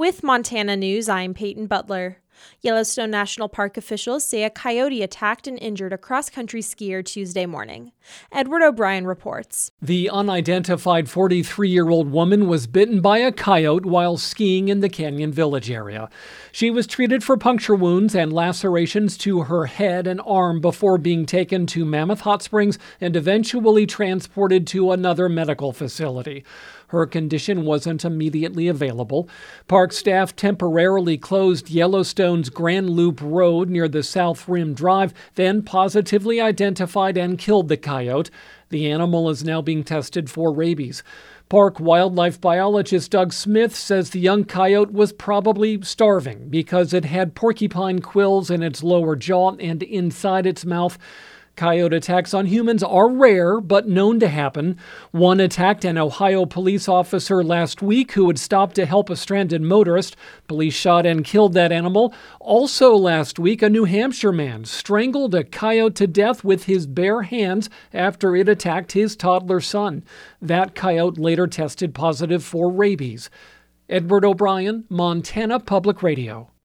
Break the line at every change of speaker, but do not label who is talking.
With Montana News, I'm Peyton Butler. Yellowstone National Park officials say a coyote attacked and injured a cross-country skier Tuesday morning. Edward O'Brien reports.
The unidentified 43-year-old woman was bitten by a coyote while skiing in the Canyon Village area. She was treated for puncture wounds and lacerations to her head and arm before being taken to Mammoth Hot Springs and eventually transported to another medical facility. Her condition wasn't immediately available. Park staff temporarily closed Yellowstone's Grand Loop Road near the South Rim Drive, then positively identified and killed the coyote. The animal is now being tested for rabies. Park wildlife biologist Doug Smith says the young coyote was probably starving because it had porcupine quills in its lower jaw and inside its mouth. Coyote attacks on humans are rare, but known to happen. One attacked an Ohio police officer last week who had stopped to help a stranded motorist. Police shot and killed that animal. Also last week, a New Hampshire man strangled a coyote to death with his bare hands after it attacked his toddler son. That coyote later tested positive for rabies. Edward O'Brien, Montana Public Radio.